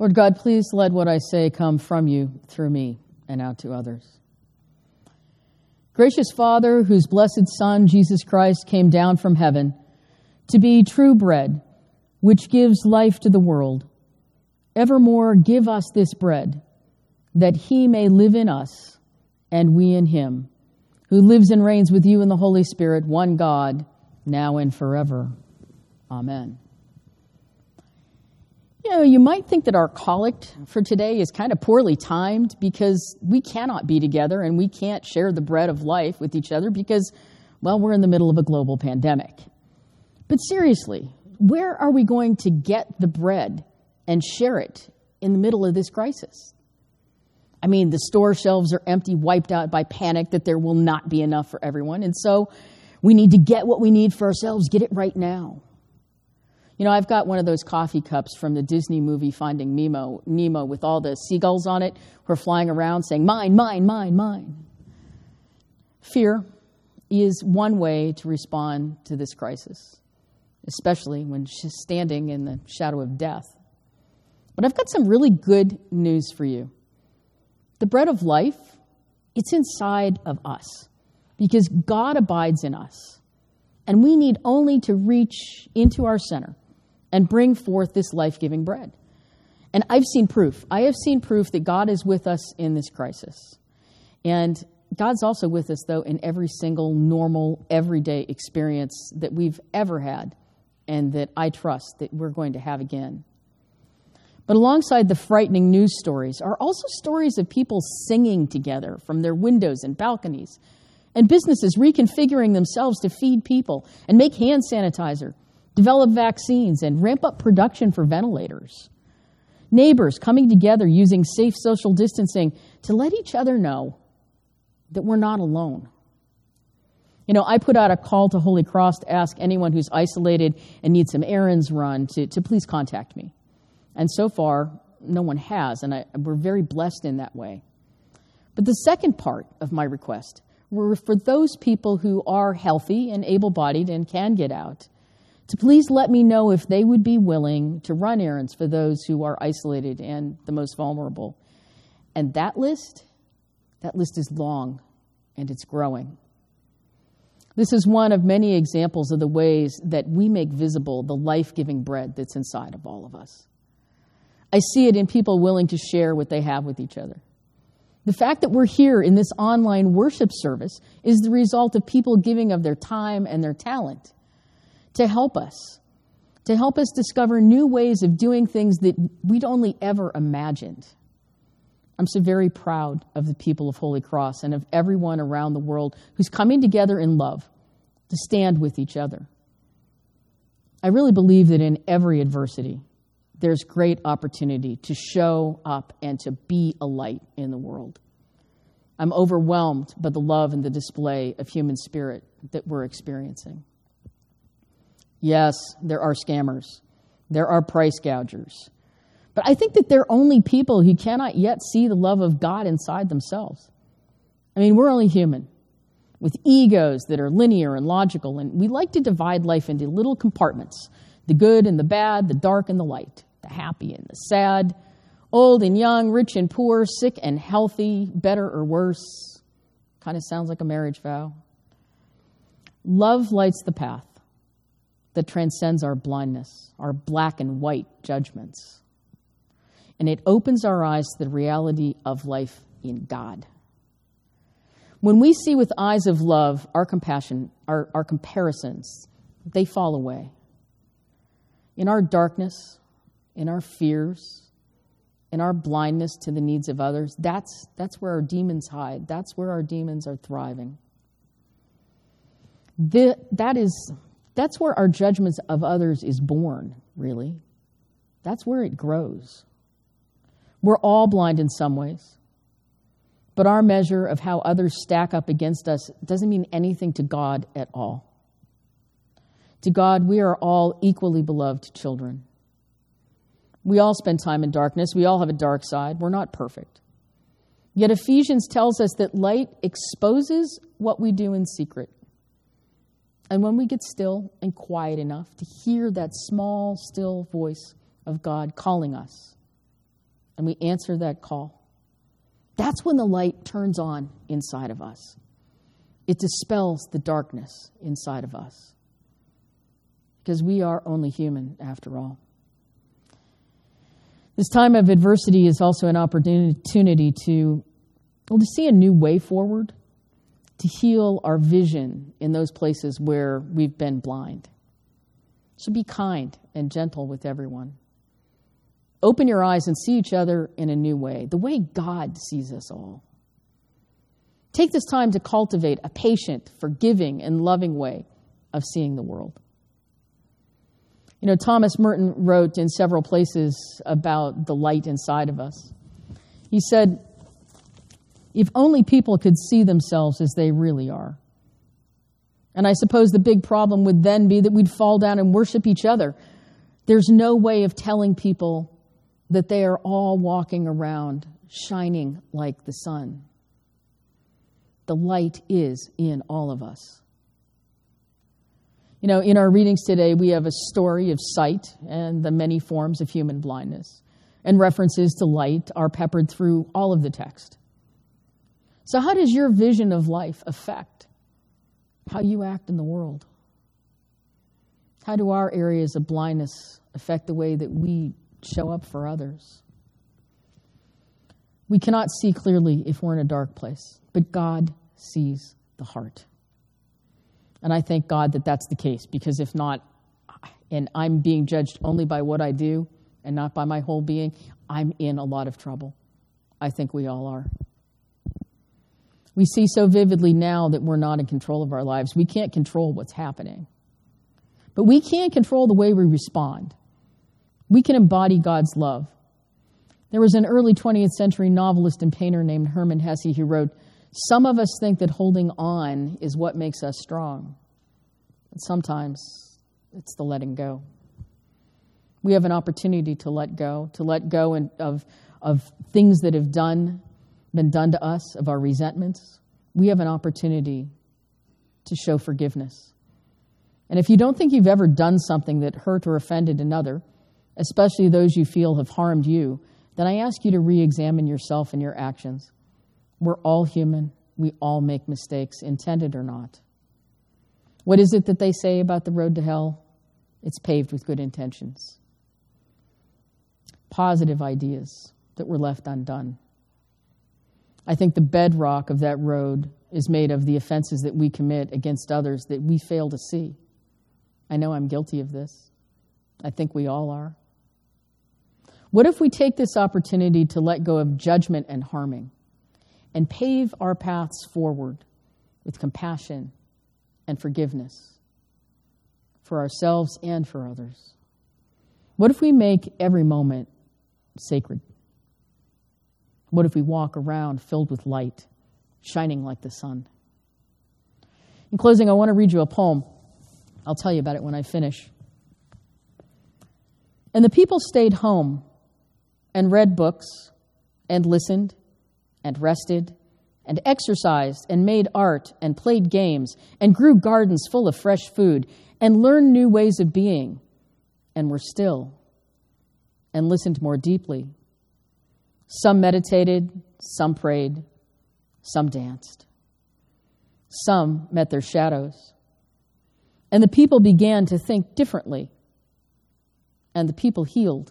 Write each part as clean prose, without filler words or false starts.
Lord God, please let what I say come from you through me and out to others. Gracious Father, whose blessed Son, Jesus Christ, came down from heaven to be true bread, which gives life to the world, evermore give us this bread, that he may live in us and we in him, who lives and reigns with you in the Holy Spirit, one God, now and forever. Amen. You might think that our collect for today is kind of poorly timed because we cannot be together and we can't share the bread of life with each other because, well, we're in the middle of a global pandemic. But seriously, where are we going to get the bread and share it in the middle of this crisis? I mean, the store shelves are empty, wiped out by panic that there will not be enough for everyone. And so we need to get what we need for ourselves, get it right now. I've got one of those coffee cups from the Disney movie Finding Nemo with all the seagulls on it who are flying around saying, mine, mine, mine, mine. Fear is one way to respond to this crisis, especially when she's standing in the shadow of death. But I've got some really good news for you. The bread of life, it's inside of us because God abides in us. And we need only to reach into our center and bring forth this life-giving bread. And I've seen proof. I have seen proof that God is with us in this crisis. And God's also with us, though, in every single normal, everyday experience that we've ever had and that I trust that we're going to have again. But alongside the frightening news stories are also stories of people singing together from their windows and balconies, and businesses reconfiguring themselves to feed people and make hand sanitizer, develop vaccines, and ramp up production for ventilators. Neighbors coming together using safe social distancing to let each other know that we're not alone. I put out a call to Holy Cross to ask anyone who's isolated and needs some errands run to please contact me. And so far, no one has, and we're very blessed in that way. But the second part of my request were for those people who are healthy and able-bodied and can get out, to please let me know if they would be willing to run errands for those who are isolated and the most vulnerable. And that list is long, and it's growing. This is one of many examples of the ways that we make visible the life-giving bread that's inside of all of us. I see it in people willing to share what they have with each other. The fact that we're here in this online worship service is the result of people giving of their time and their talent to help us discover new ways of doing things that we'd only ever imagined. I'm so very proud of the people of Holy Cross and of everyone around the world who's coming together in love to stand with each other. I really believe that in every adversity, there's great opportunity to show up and to be a light in the world. I'm overwhelmed by the love and the display of human spirit that we're experiencing. Yes, there are scammers. There are price gougers. But I think that they're only people who cannot yet see the love of God inside themselves. I mean, we're only human with egos that are linear and logical, and we like to divide life into little compartments, the good and the bad, the dark and the light, the happy and the sad, old and young, rich and poor, sick and healthy, better or worse. Kind of sounds like a marriage vow. Love lights the path that transcends our blindness, our black and white judgments. And it opens our eyes to the reality of life in God. When we see with eyes of love, our compassion, our comparisons, they fall away. In our darkness, in our fears, in our blindness to the needs of others, that's where our demons hide. That's where our demons are thriving. That's where our judgments of others is born, really. That's where it grows. We're all blind in some ways, but our measure of how others stack up against us doesn't mean anything to God at all. To God, we are all equally beloved children. We all spend time in darkness. We all have a dark side. We're not perfect. Yet Ephesians tells us that light exposes what we do in secret. And when we get still and quiet enough to hear that small, still voice of God calling us, and we answer that call, that's when the light turns on inside of us. It dispels the darkness inside of us. Because we are only human after all. This time of adversity is also an opportunity to see a new way forward, to heal our vision in those places where we've been blind. So be kind and gentle with everyone. Open your eyes and see each other in a new way, the way God sees us all. Take this time to cultivate a patient, forgiving, and loving way of seeing the world. You know, Thomas Merton wrote in several places about the light inside of us. He said, if only people could see themselves as they really are. And I suppose the big problem would then be that we'd fall down and worship each other. There's no way of telling people that they are all walking around shining like the sun. The light is in all of us. You know, in our readings today, we have a story of sight and the many forms of human blindness. And references to light are peppered through all of the text. So how does your vision of life affect how you act in the world? How do our areas of blindness affect the way that we show up for others? We cannot see clearly if we're in a dark place, but God sees the heart. And I thank God that that's the case, because if not, and I'm being judged only by what I do and not by my whole being, I'm in a lot of trouble. I think we all are. We see so vividly now that we're not in control of our lives. We can't control what's happening. But we can control the way we respond. We can embody God's love. There was an early 20th century novelist and painter named Hermann Hesse who wrote, "Some of us think that holding on is what makes us strong. But sometimes it's the letting go." We have an opportunity to let go of things that have been done to us, of our resentments. We have an opportunity to show forgiveness. And if you don't think you've ever done something that hurt or offended another, especially those you feel have harmed you, then I ask you to re-examine yourself and your actions. We're all human. We all make mistakes, intended or not. What is it that they say about the road to hell? It's paved with good intentions. Positive ideas that were left undone. I think the bedrock of that road is made of the offenses that we commit against others that we fail to see. I know I'm guilty of this. I think we all are. What if we take this opportunity to let go of judgment and harming and pave our paths forward with compassion and forgiveness for ourselves and for others? What if we make every moment sacred? What if we walk around filled with light, shining like the sun? In closing, I want to read you a poem. I'll tell you about it when I finish. And the people stayed home and read books and listened and rested and exercised and made art and played games and grew gardens full of fresh food and learned new ways of being and were still and listened more deeply. Some meditated, some prayed, some danced. Some met their shadows. And the people began to think differently. And the people healed.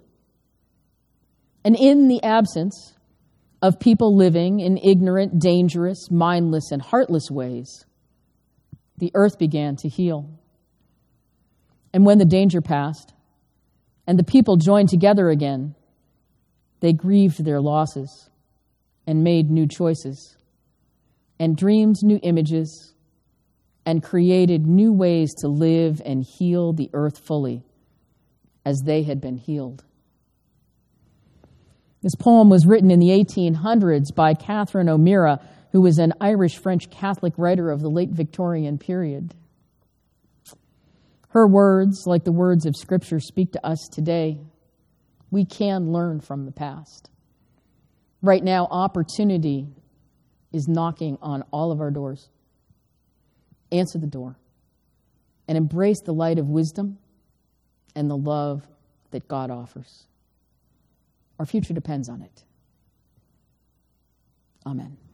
And in the absence of people living in ignorant, dangerous, mindless, and heartless ways, the earth began to heal. And when the danger passed, and the people joined together again, they grieved their losses and made new choices and dreamed new images and created new ways to live and heal the earth fully as they had been healed. This poem was written in the 1800s by Catherine O'Meara, who was an Irish-French Catholic writer of the late Victorian period. Her words, like the words of Scripture, speak to us today. We can learn from the past. Right now, opportunity is knocking on all of our doors. Answer the door and embrace the light of wisdom and the love that God offers. Our future depends on it. Amen.